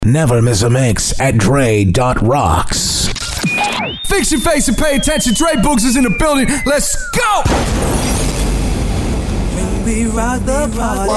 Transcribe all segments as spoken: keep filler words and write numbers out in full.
Never miss a mix at Dre dot rocks. Fix your face and pay attention. Dre Boogs is in the building. Let's go! When we rock the party.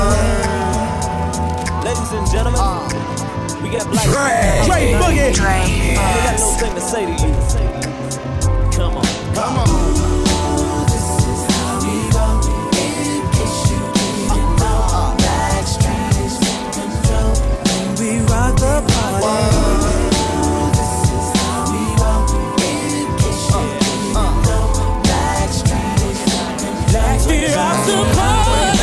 Ladies and gentlemen, uh, we got Black Dre, Dre Boogie. Dre. We got no thing to say to you. Come on, come on. This is how we rock. In case you didn't know, Backstreet's in control. When we rock the party. This is how we rock. In case you didn't know, Backstreet's in control. Backstreet rocks the party.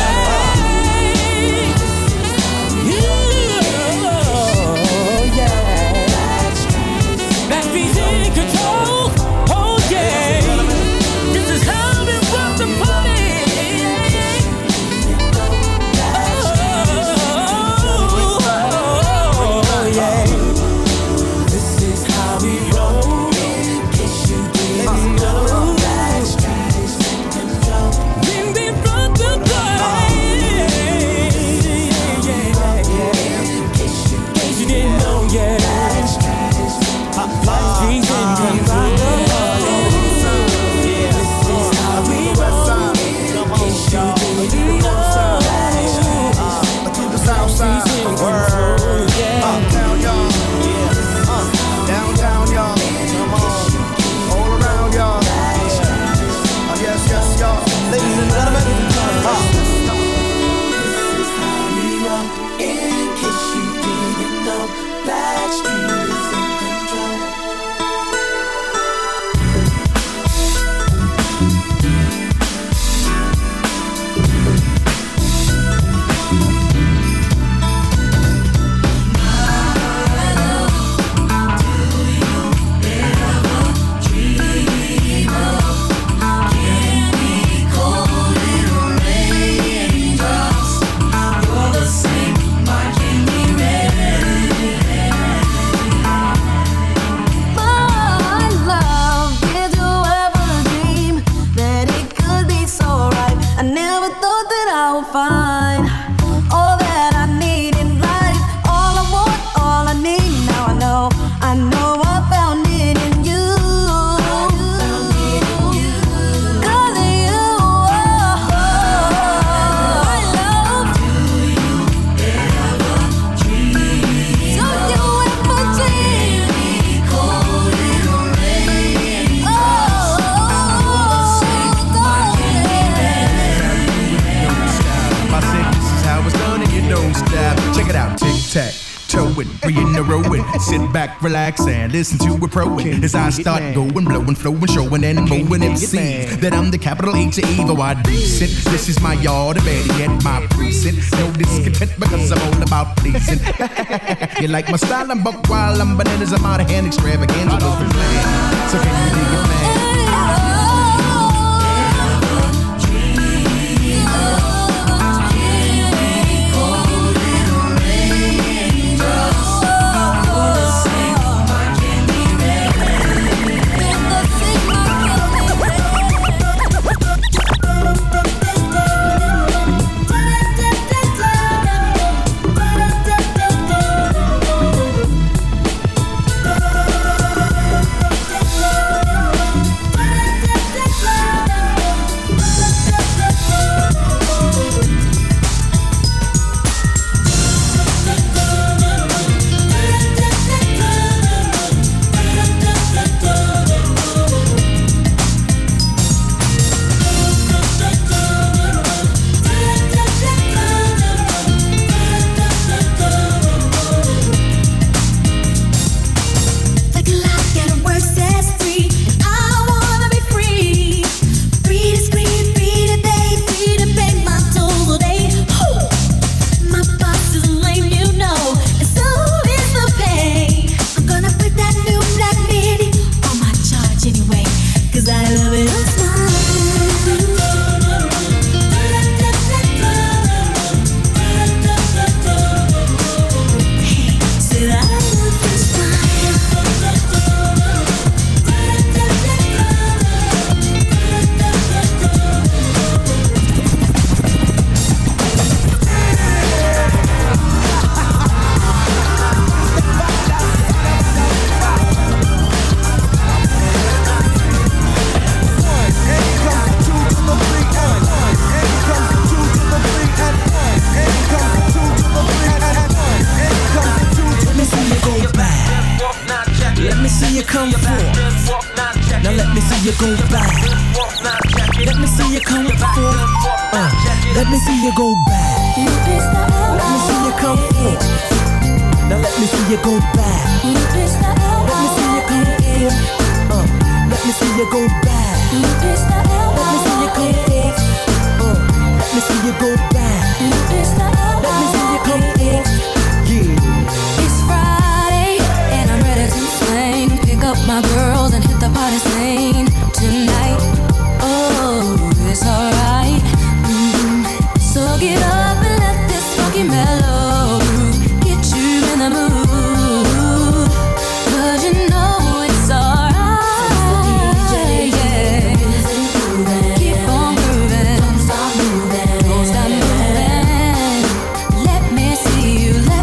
Sit back, relax, and listen to a pro as I start going, blowing, flowing, showing, and mowing M Cs that I'm the capital H of evil. I decent. This is my yard, better yet my precinct. No discontent because I'm all about pleasing. You like my style? I'm buck wild, I'm bananas, I'm out of hand, extravaganza was the plan. So can you dig it, man? come forth. Now let me see you go back. Let me see you come forth. Uh, let me see you go back. Let me see you come forth. Now let me see you go back. Let me see you come forth. Uh, let me see you go back. Let me see you come forth. Uh, let me see you go back. Let me see you come forth. Yeah. It's Friday and I'm ready to sing. Pick up my girls and hit the party scene tonight. Oh, it's alright. Mm-hmm. So get up and let this funky mellow get you in the mood. 'Cause you know it's alright. Yeah. Keep on grooving. Don't stop moving. Don't stop moving. Let me see you. Let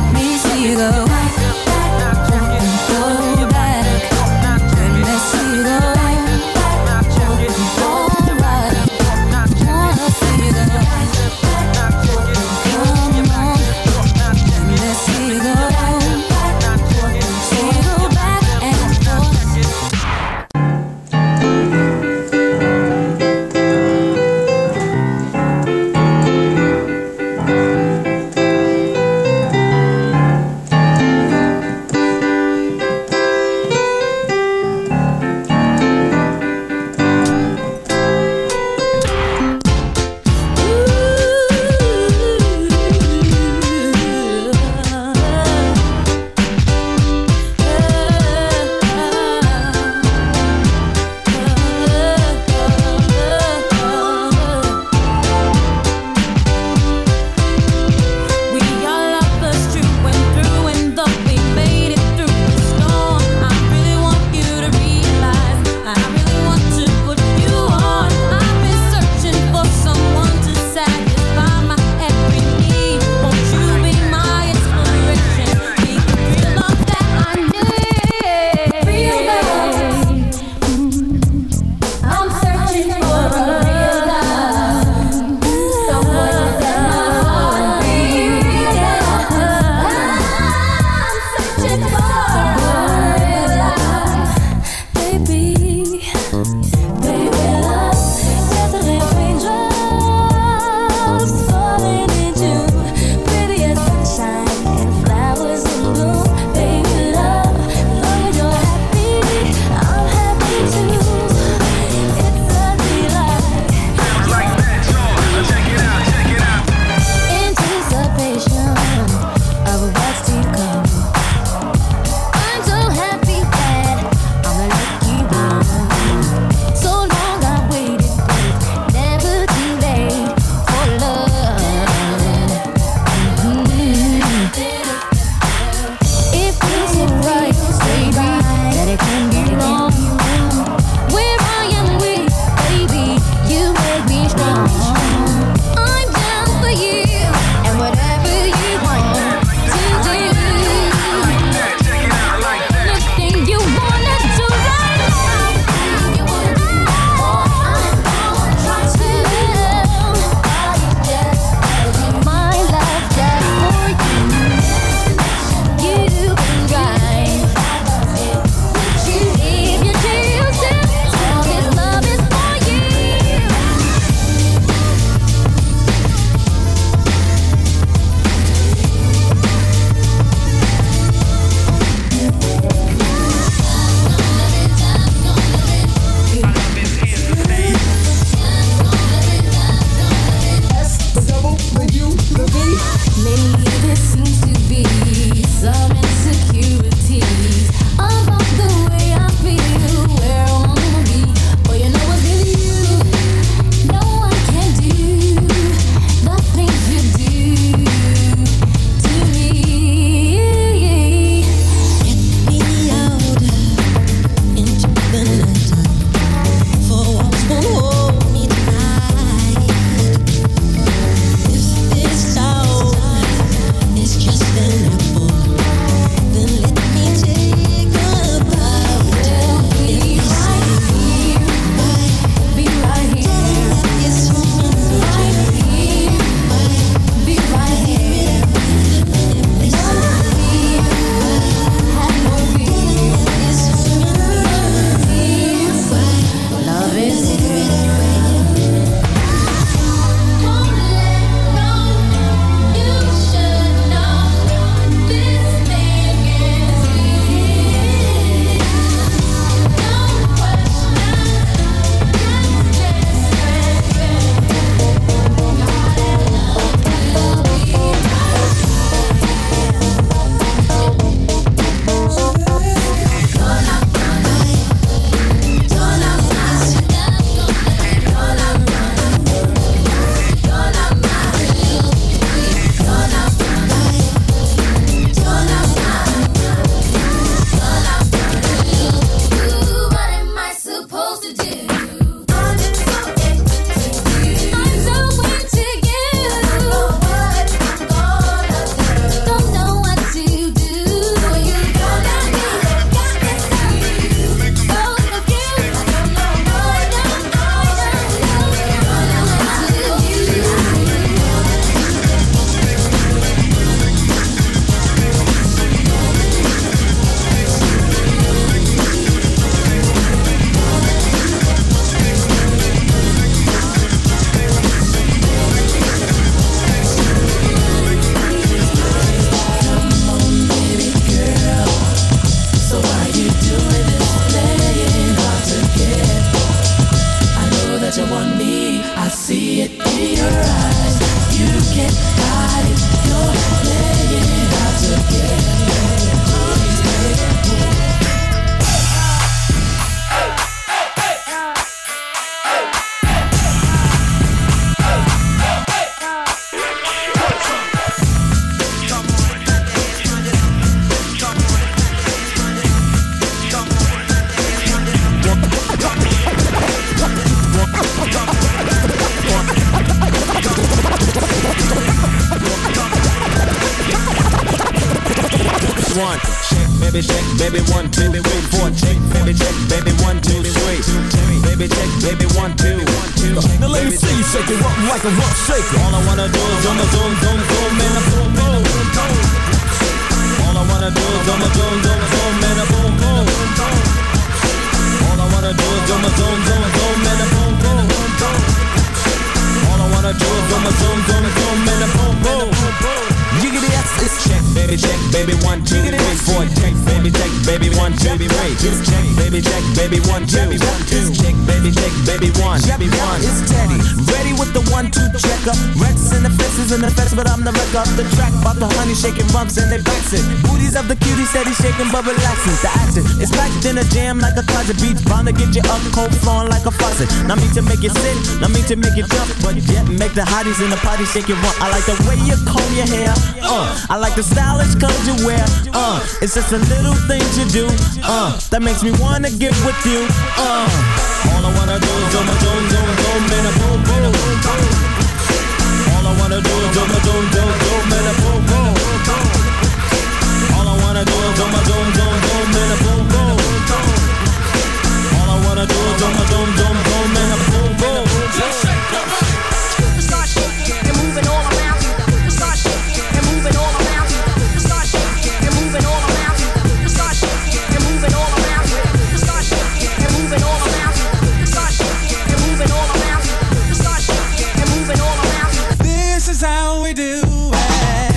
one. Check, baby, check, baby, one, two, three, four. Check, baby, check, baby, one, two, three. Baby, check, baby, one, two, one, two. Now let me see you shake it up like a rough shaker. All I wanna do is zoom, zoom, zoom, zoom, and a boom, boom. All I wanna do is zoom, zoom, zoom, zoom, and a boom, boom. All I wanna do is zoom, zoom, zoom, zoom, and a boom, boom. All I wanna do is zoom, zoom, zoom, zoom, and a boom, boom. Jiggity yes, it's check, baby, check, baby, one, two, three, four. Check, baby, check, baby, one, two, three. It's check, baby, check, baby, one, two. It's check, baby, check, baby, one, baby, one. It's Teddy, ready with the one, two checker. Rex in the faces in the fence, but I'm the wreck up the track. About the honey shaking bumps and they bouncing. Booties of the cutie steady shaking but relaxing. The action is packed in a jam like a closet beat. Bound to get you up cold flowing like a faucet. Not me to make you sit, not me to make you jump, but yet make the hotties in the party shake it rump. I like the way you comb your hair. Uh, I like the stylish clothes you wear. Uh, it's just the little things you do. Uh, that makes me wanna get with you. Uh, all I wanna do is zoom, zoom, zoom, zoom, and a boom, boom. All I wanna do is zoom, zoom, zoom, zoom, and a boom, boom. All I wanna do is zoom, zoom, zoom, zoom, and a boom, boom. All I wanna do is zoom, zoom, zoom, zoom, and a boom, boom. Start shaking and moving all around you. Start shaking and moving all around you. Start shaking and moving all around you. Start shaking and moving all around you. Start shaking and moving all around you. Start shaking and moving all around you. Start shaking and moving all around you. This is how we do it.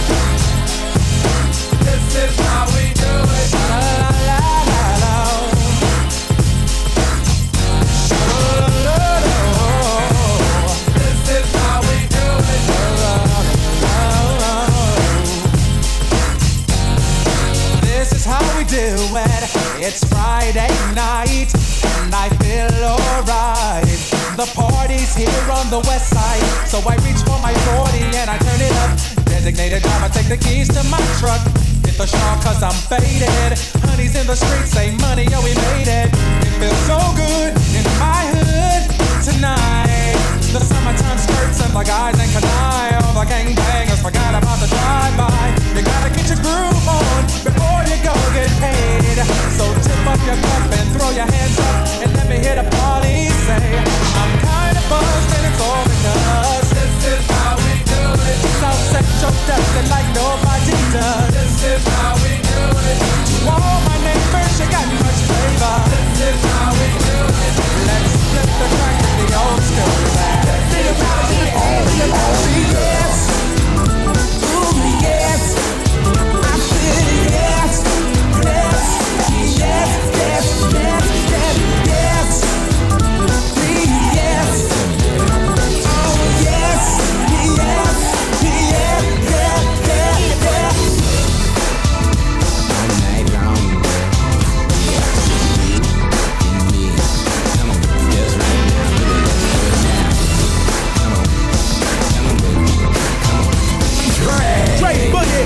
This is how we do it. La la la la la. La la la la. This is how we do it. La la la la. This is how we do it. It's Friday night and I feel alright. The party's here on the west side, so I reach for my forty and I turn it up. Designated driver, take the keys to my truck. Hit the shop cause I'm faded. Honey's in the streets, say money, yo we made it. It feels so good in my hood tonight. The summertime skirts and the guys ain't canine. All the gangbangers forgot about the drive-by. You gotta get your groove on before you go get paid. So tip up your cup and throw your hands up and let me hear the party say, I'm kinda buzzed and it's all because this is how we do it. South Central does it like nobody does. This is how we do it. To all my neighbors, you got much flavor. This is how we do it. Let's flip the crack to the old school. Think about it, think about it, yes. Ooh, yes. I feel yes, yes, yes, yes, yes, yes, yes. Please, yes. Oh, yes, yes, yes, yes, yes, yes. All night long. Come on, just right now, do it, let's do it now. Come on, come on, baby, come on. Dre, Dre, boogie.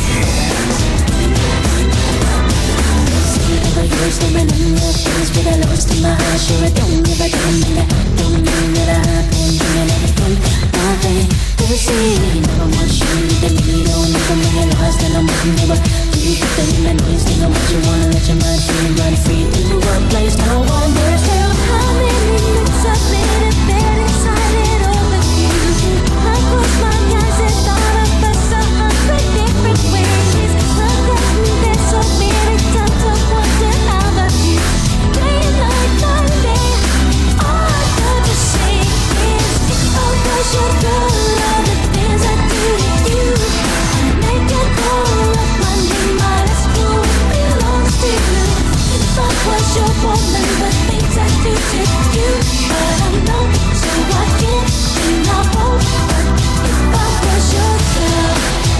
The first time I knew the things but I lost in my heart. Sure I don't give a damn and I don't mean that I happen. Doing everything nothing to see. Never want you to be don't even when you're lost and I'm walking over. You put the in the noise, think of what you wanna let your mind free. Run free to a place no one dares to. How many minutes I've made a bed inside it over you. I close my eyes and thought of us a hundred different ways. I've gotten there so many times I wonder how about you. Day and night, night and day. All I heard you say is, oh gosh, you're good. All the things I do to you. I make you call up my name, but it's cool. It belongs to you. If I was your woman, the things I do to you. But I know, so I can't and I won't. But if I was your girl,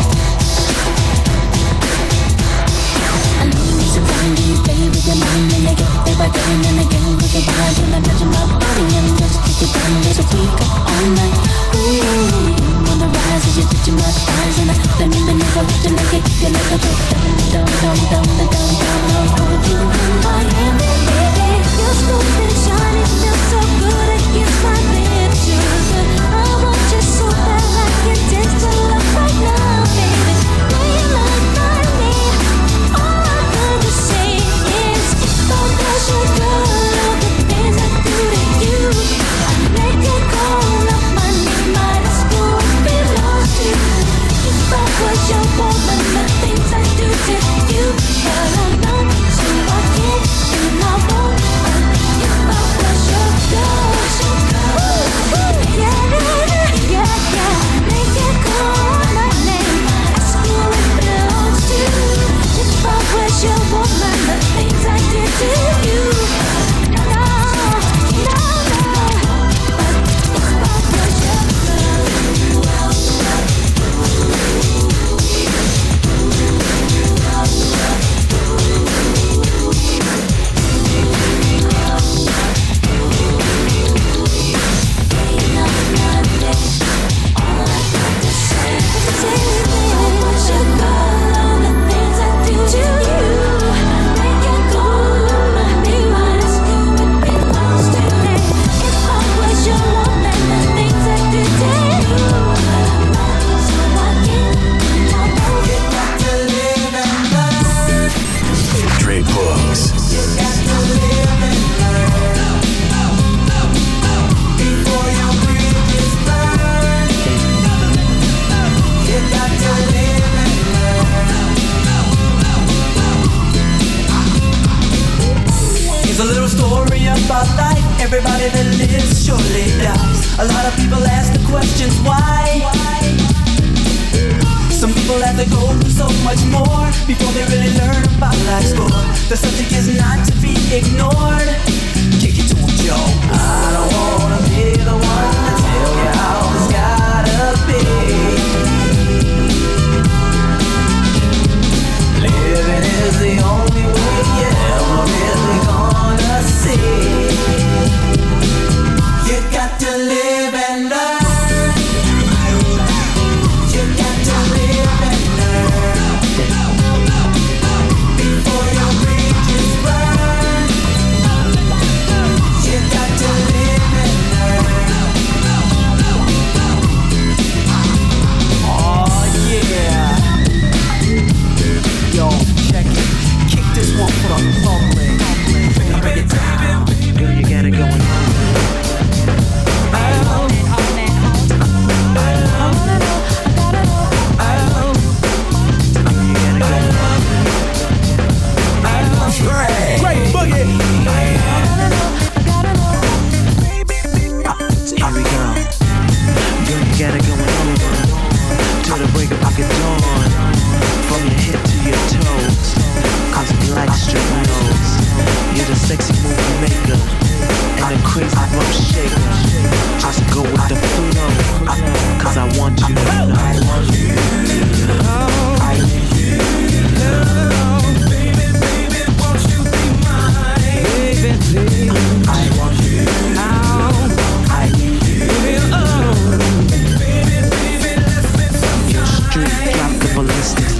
I know you need some time to play with your mind and I get there by again and again with your vibe and I touch my body and just take it down. There's a freak all night. Ooh, on the rise as you're touching my thighs and I let me maneuver with you like it, you like a dope down, down, down, down, down, down, down. I'll hold you in my hand, baby. Your skin shiny, feels so good against my lips, sugar. I want you so bad, I can taste your love right now, baby. Day and night, night and day. a little story about life. Everybody that lives surely dies. A lot of people ask the questions why. Some people have to go through so much more before they really learn about life's score. The subject is not to be ignored. Kick it to them, Joe. I don't wanna be the one to tell you how it's gotta be. Living is the only way you're ever really gonna see. You got to live and learn. You got to live and learn before your bridges burn. You got to live and learn. Oh yeah. Yo, check it. Kick this one for the public. Break it down. Girl, you got it going on. Great boogie. So here we go. Girl, you got it going on till the break of fucking dawn. From your head to your toes, cause you like straight nose. You're the sexy movie maker and the crazy rough shaker. Just go with the flow, cause I want you to know. I want you to know. I need you to know. Baby, baby, won't you be mine? Baby, please. I want you to know. I need you to know. Baby, baby, let's spend some time. Your street drop the ballistics.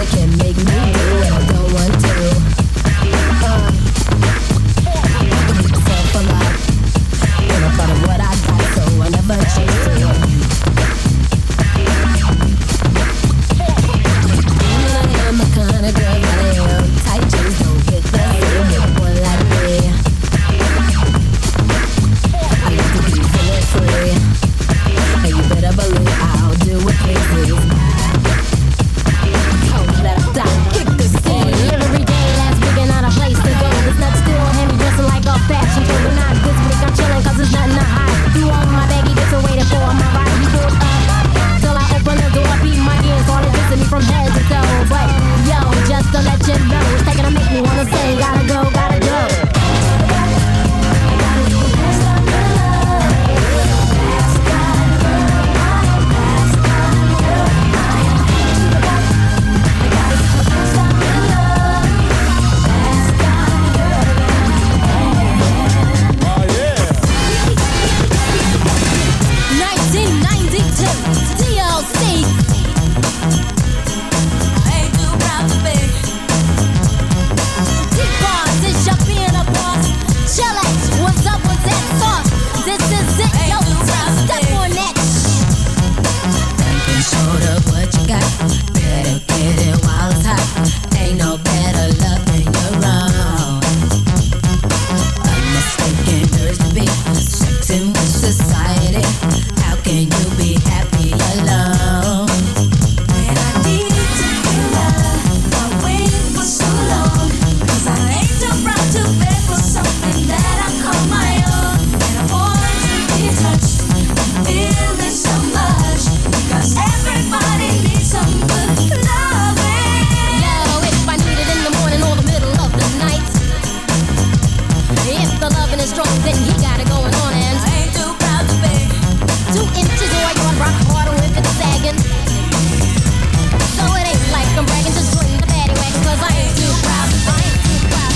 can make me do what I don't want to. Uh, so for life, and I'm proud of what I got, so I never chase it. I'm the kind of girl that I am. Tight jeans don't get the same with one like me. I like to be feeling free, and you better believe I'll do what pleases. Oh, let us die, kick the scene. Every day last week and not a place to go. This nut still on him, dressing like a fashion show. But not this week, I'm chilling cause there's nothing to hide. Through all of my baggy bits and waiting for my ride. You pulled up till I open the door, beat my ears, started kissing me from head to toe. But yo, just to let you know, it's taking to make me wanna say, gotta go, gotta go. nineteen ninety-two, D L C. I ain't too proud to be. T-Bars, it's your being a boss. Chillax, what's up with that sauce? This is it, yo, step on that. Thinking short of what you got. Better get it while it's hot. Ain't no better love than your own. A mistaken urge to be certain with society. How can you be happy alone? When I need to be loved, I wait for so long. Cause I ain't too proud to beg for something that I call my own. And I want to be touched, feel it so much. Because everybody needs some good loving. Yo, if I need it in the morning or the middle of the night, if the loving is strong, then he got it going on. And I ain't too proud to beg. Two inches or you rock hard or if it's sagging. So it ain't like I'm bragging, just join the paddy wagon. Cause I ain't too proud, I ain't too proud.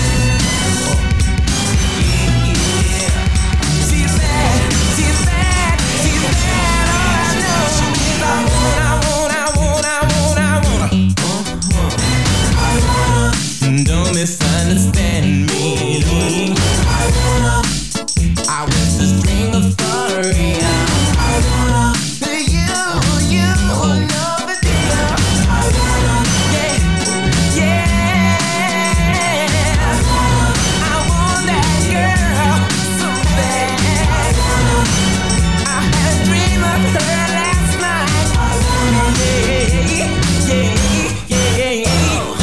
See you bad, see you bad, see you bad. All I know is I want, I want, I want, I want, I want. I wanna. Don't misunderstand me. I wanna. I wish this dream was for real. I wanna. You, you know the deal. I wanna. Yeah, yeah. I wanna. I want that girl so bad. I wanna. I had a dream of her last night. I wanna. Yeah, yeah, yeah, yeah.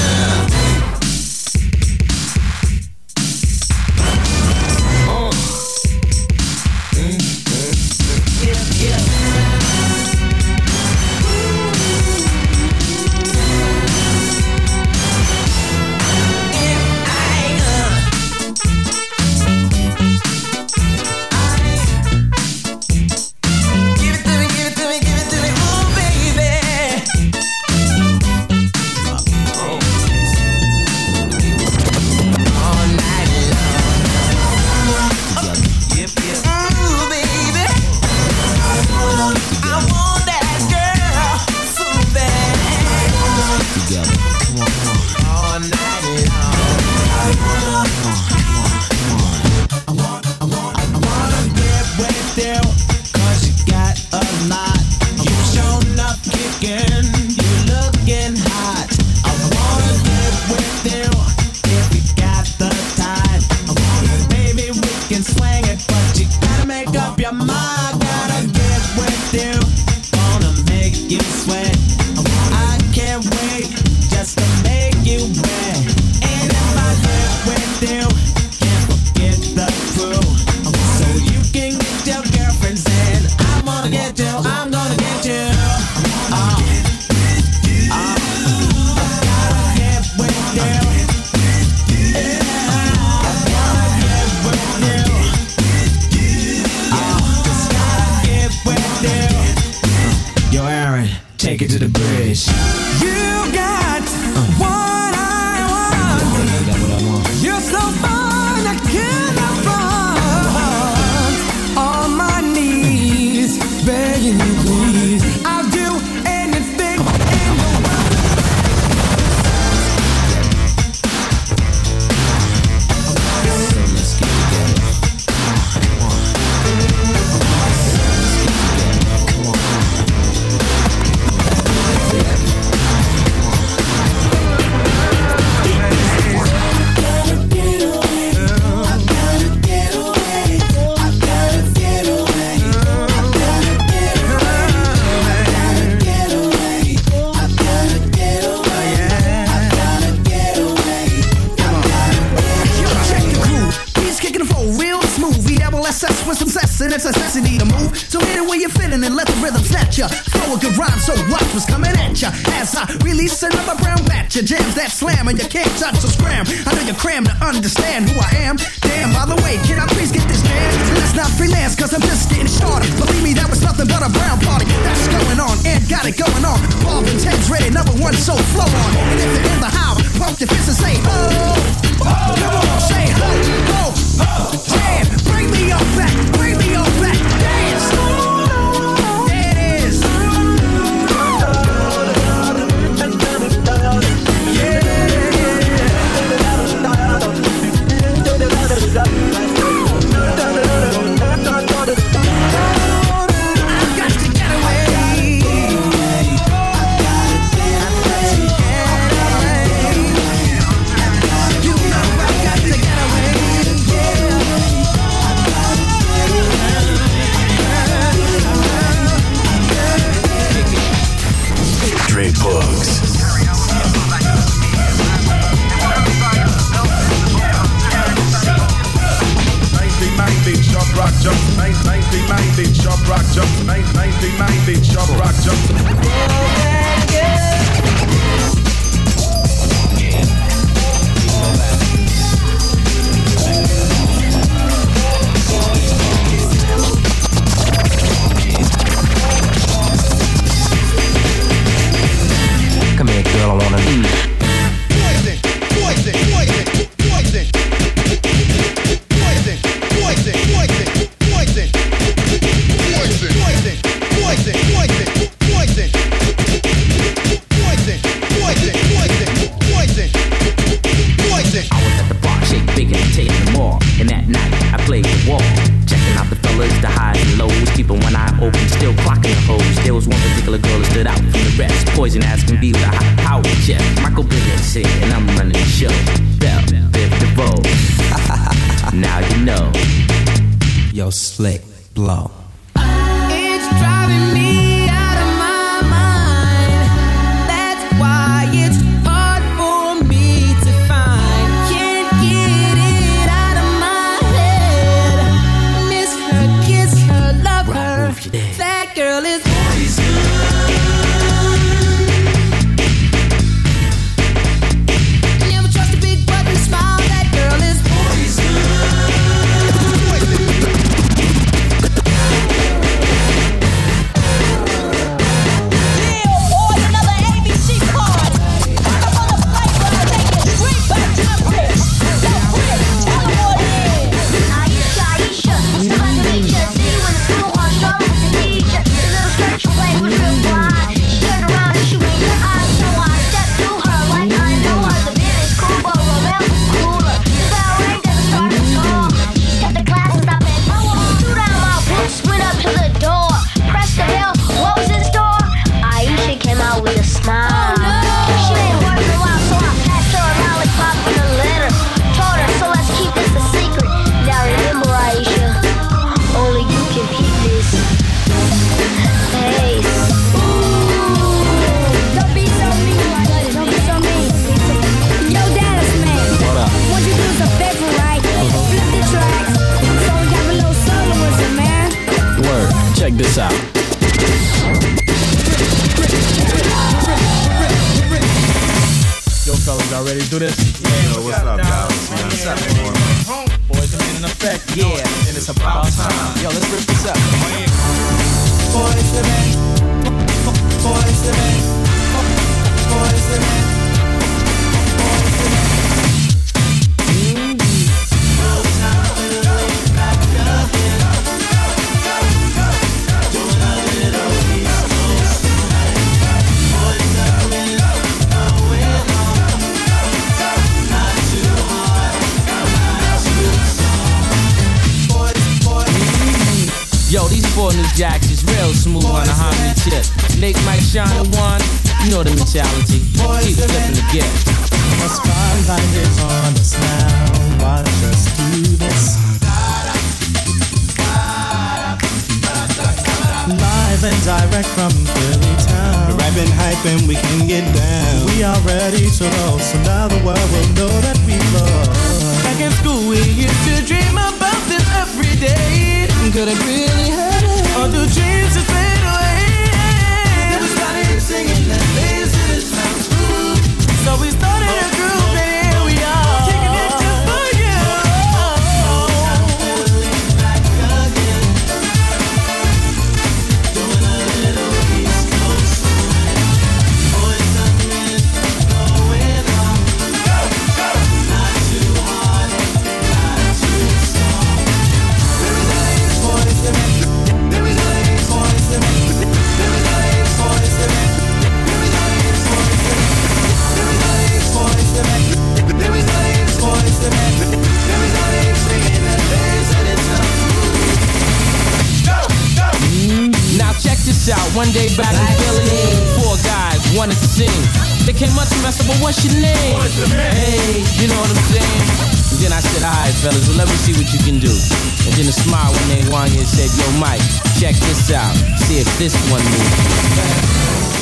Give it to me, give it to me, give it to me, ooh baby. All night long. Yep, yep. Ooh baby. I want that girl so bad. All night long. Get with you, cause you got a lot. You shown up kicking, you looking hot. I wanna get with you, if you got the time. I wanna, baby, we can swing it, but you gotta make up your mind. Gotta get with you, wanna make you sweat. I can't wait just to make you wet. And if I get with you, can't forget the crew. So you can get your girlfriends in. I'm gonna get you, I'm gonna get you. Uh, uh, I gotta get with you. Yeah, I gotta get with you. Uh, just gotta get with you. Yo, Aaron, take it to the bridge. You got what I want. You got what I want. You're so fine, I cannot run. On my knees, begging you please. I'll do anything in the world. there's necessity to move. So hit it where you're feeling and let the rhythm snatch ya. Throw a good rhyme, so watch what's coming at ya. As I release another brown batch of jams that slam and you can't touch or scram. I know you're crammed to understand who I am. Damn, by the way, can I please get this jam? Let's not freelance, cause I'm just getting started. Believe me, that was nothing but a brown party. That's going on, and got it going on. Bob and Ted's ready, number one, so flow on. And if you're in the house, pump your fist and say, oh, oh, come on, say, ho, ho, ho, jam. Bring me on back, bring me on back, dance. There it is. Dre Books. nineteen ninety, Shop Rock Jump. nineteen ninety, Shop Rock Jump. nineteen ninety, Shop Rock Jump. Come here, girl, I wanna eat. Poison, poison, poison, poison. Poison, poison, poison, poison. Poison, poison, poison, poison, poison. Poison, poison, poison, poison. Poison. I was at the bar, shake bigger and taking them all. And that night, I played the wall. Checking out the fellas, the highs and lows. Keeping one eye open, still clocking the hoes. There was one particular girl that stood out from the rest. Poison ass can be with a high power chest. Michael Bennett said, and I'm running the show. Bell, Biv DeVoe. Now you know. Yo, slick, blow. It's driving me out of my mind. That's why it's hard for me to find. Can't get it out of my head. Miss her, kiss her, love her. That girl is poison. Never trust a big button smile. That girl is poison. Check this out. Yo, fellas, y'all ready to do this? Yeah, yo, what's up, guys? What's up, man? Boys are in effect. Yeah, and it's about time. Yo, let's rip this up. Boys to men. Boys to men. Boys to men. Yo, these four new jacks is real smooth on the harmony tip. Nate might shine the one, you know the mentality. Keep flipping the gift. The spotlight is on us now. Watch us do this. Live and direct from Philly town. Rapping, hyping, we can get down. We are ready to roll, so now the world will know that we love. Back in school, we used to dream about this every day. could it really happen? Or do dreams just fade away? Then we started singing that bass in the sounds groove. So we started a group and here we are, kicking it just for you. I'm feeling like again, doing a little East Coast swing. Boys, something going on. Go, go. Not too hard, not too soft. There is a ladies' voice in it. There is a ladies' voice in it. There is a ladies' voice in it. There is a ladies' voice in it. There is a ladies' voice in it. There is a ladies' voice in it. There is a ladies singing that bass and it sounds smooth. Go, go. Now check this out. One day back in Philly, four guys wanted to sing. They came up to me, I said, "Well, what's your name?" Hey, you know what I'm saying? And then I said, "All right, fellas, well, let me see what you can do." And then a smile when they won here said, "Yo, Mike, check this out. See if this one moves."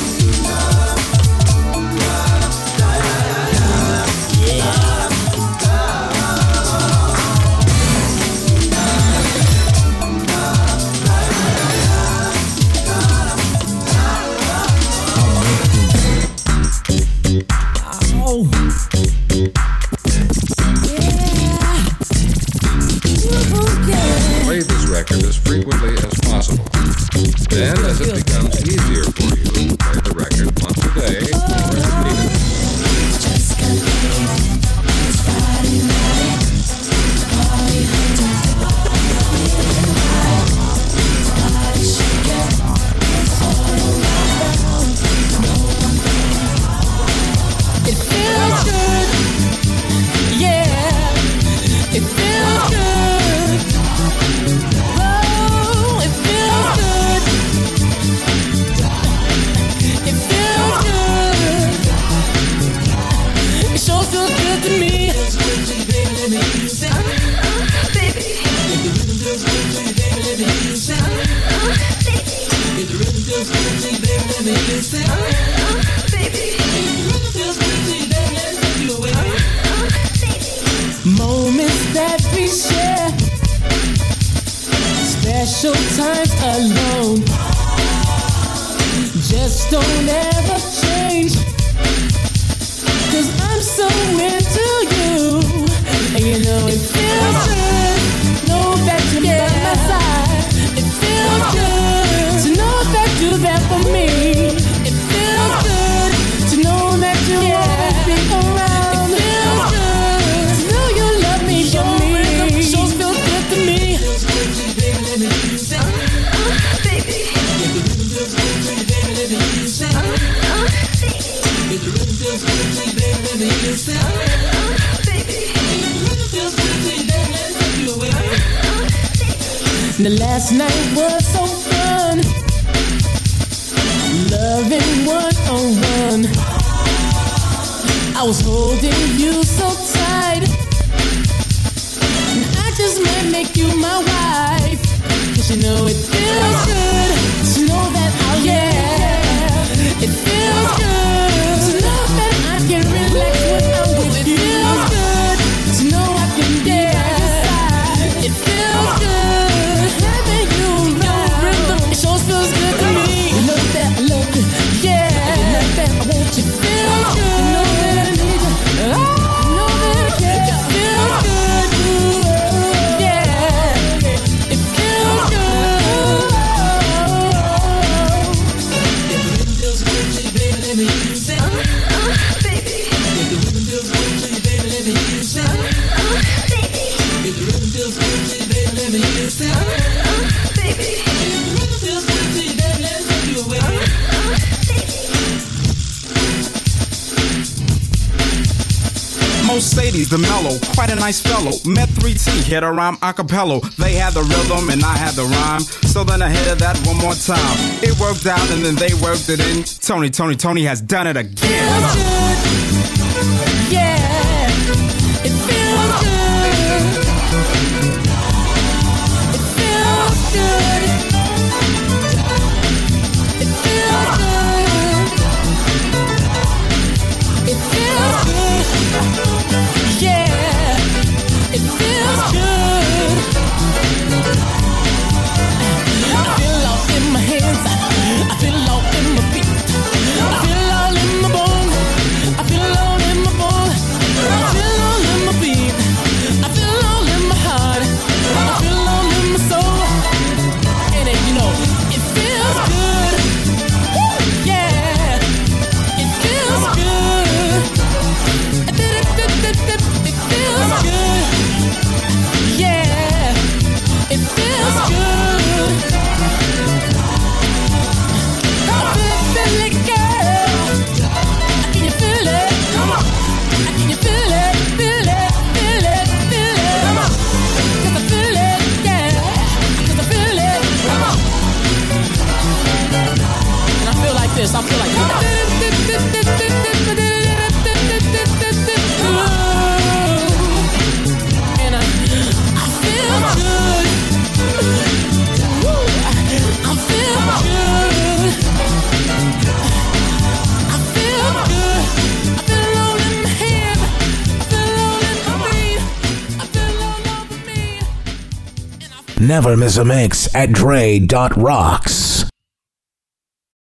Play this record as frequently as possible. Then, as it becomes easier for you, play the record once a day or as needed. It feels good, yeah. It feels good. Oh, it feels good. It feels good. It sure feels good to me. Baby, let me hear you say, uh, baby. If the rhythm feels good to you, baby, let me hear you say, uh, baby. If the rhythm feels good to you, baby, let me hear you say, uh, baby. If the rhythm feels good to you, baby, let me take you away. Moments that we share, special times alone, just don't ever change. Cause I'm so into you, and you know it feels good. Know that you're by my side. It feels good to know that you're there for me. It feels good to know that you always be around. It feels good to know you love me for me. Sure feels good to me. Baby, let me hear you say, uh, baby. If the rhythm feels good to you, baby, let me hear you say, uh, baby. If the rhythm feels good to you, baby, let me hear you say, uh, baby. If the rhythm feels good to you, baby, let me take you away. The last night was so fun, loving one on one. I was holding you so tight, and I just might make you my wife. Cause you know it feels good to know that I'll, yeah. It feels good to know that I can relax when I'm with you. It feels good to know I can get inside. It feels good having you around. It sure feels good to me. You know that I love you, yeah. You know that I want you. Feels good. You know that I need you. Oh, you know that I care. It feels good, yeah. It feels good. If the rhythm feels good to you, baby, let me hear you say, uh, baby. If the rhythm feels good to you, baby, let me hear you say, uh, baby. If the rhythm feels good to you, baby, let me hear you say, uh, baby. If the rhythm feels good to you, baby, let me take you away. Mercedes, the mellow, quite a nice fellow. Met three T, hit a rhyme acapella. They had the rhythm and I had the rhyme. So then I hit that one more time. It worked out and then they worked it in. Tony, Tony, Tony has done it again. Feels good, yeah. It feels good. It feels good. It feels good. It feels good, yeah. It feels good. Never miss a mix at Dre dot rocks.